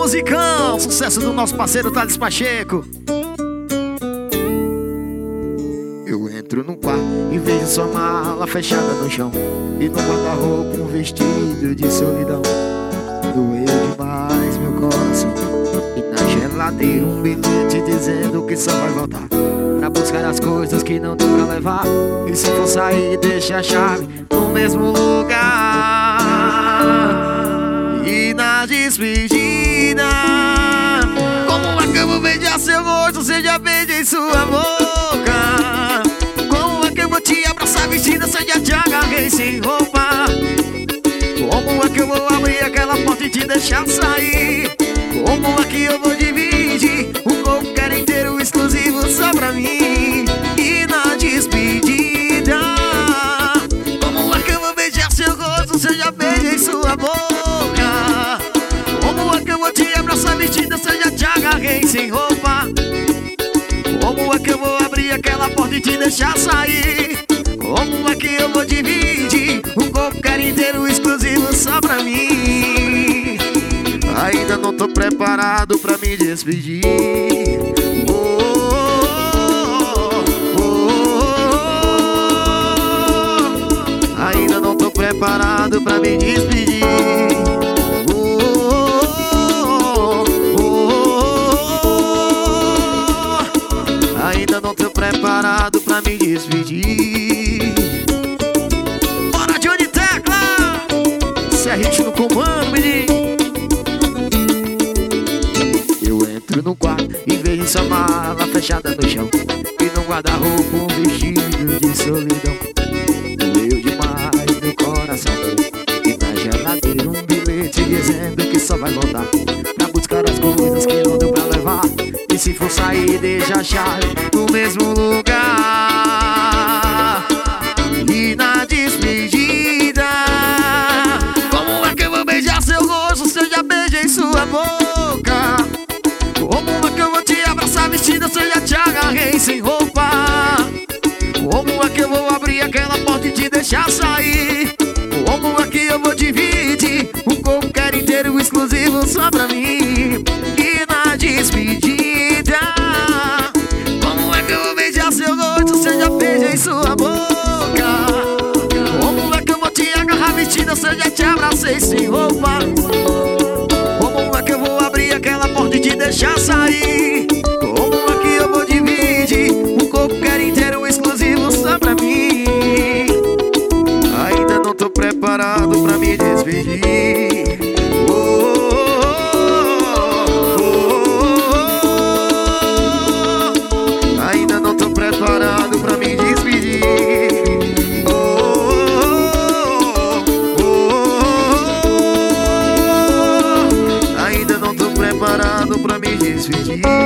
musicão, sucesso do nosso parceiro Thales Pacheco. Eu entro no quarto e vejo sua mala fechada no chão, e no guarda-roupa um vestido de solidão. Doeu demais meu coração, e na geladeira um bilhete dizendo que só vai voltar pra buscar as coisas que não deu pra levar. E se for sair, deixa a chave no mesmo lugar. E na despedida, como é que eu vou beijar seu rosto, você já beija em sua boca? Como é que eu vou te abraçar vestida, se eu já te agarrei sem roupa? Como é que eu vou abrir aquela porta e te deixar sair? Como é que eu vou dividir um corpo que era inteiro, exclusivo só pra mim? E na despedida, como é que eu vou beijar seu rosto, se eu já beijei sua boca? Como é que eu vou te abraçar vestida, se eu já te agarrei sem roupa? Como é que eu vou abrir aquela porta e te deixar sair? Como é que eu vou dividir um corpo que era inteiro, exclusivo só pra mim? Ainda não tô preparado pra me despedir. Ainda não tô preparado pra me despedir. Ainda não tô preparado pra me despedir. Bora, Johnny Tecla! Se a gente no comando, menino. Eu entro no quarto e vejo sua mala fechada no chão, e no guarda-roupa um vestido de solidão. Doeu demais meu coração, e na geladeira um bilhete dizendo que só vai voltar pra buscar as coisas que não deu pra levar. E se for sair, deixa a chave no mesmo lugar. E na despedida, como é que eu vou beijar seu rosto, se eu já beijei sua boca? Como é que eu vou te abraçar vestida, se eu já te agarrei sem roupa? Como é que eu vou abrir aquela porta e te deixar sair? Como é que eu vou dividir um corpo que era inteiro, exclusivo só pra mim? E na despedida, como é que eu vou beijar seu rosto, se eu já beijei sua boca? Como é que eu vou te agarrar vestida, se eu já te abracei sem roupa? Como é que eu vou abrir aquela porta e te deixar sair? Como é que eu vou dividir um corpo que era inteiro, exclusivo só pra mim? Ainda não tô preparado pra me despedir. Ainda não tô preparado pra me despedir. Ainda não tô preparado pra me despedir.